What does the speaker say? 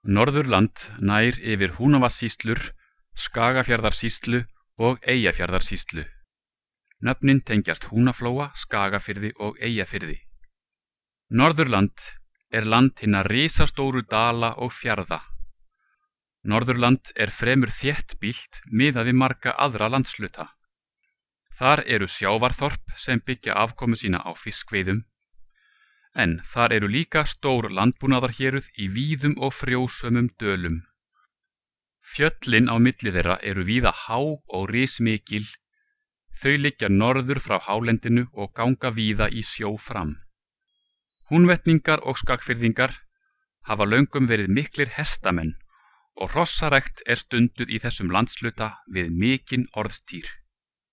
Norðurland nær yfir Húnavatnssýslur, Skagafjarðarsýslu og Eyjafjarðarsýslu. Nöfnin tengjast Húnaflóa, Skagafirði og Eyjafirði. Norðurland er land hinna risastóru dala og fjarða. Norðurland er fremur þéttbýlt miðað við marga aðra landshluta. Þar eru sjávarþorp sem byggja afkomu sína á fiskveiðum, en þar eru líka stór landbúnaðarhéruð í víðum og frjósömum dölum. Fjöllin á milli þeirra eru víða há og rismikil, þau liggja norður frá hálendinu og ganga víða í sjó fram. Húnvetningar og Skagfirðingar hafa löngum verið miklir hestamenn og hrossarækt er stunduð í þessum landshluta við mikinn orðstír.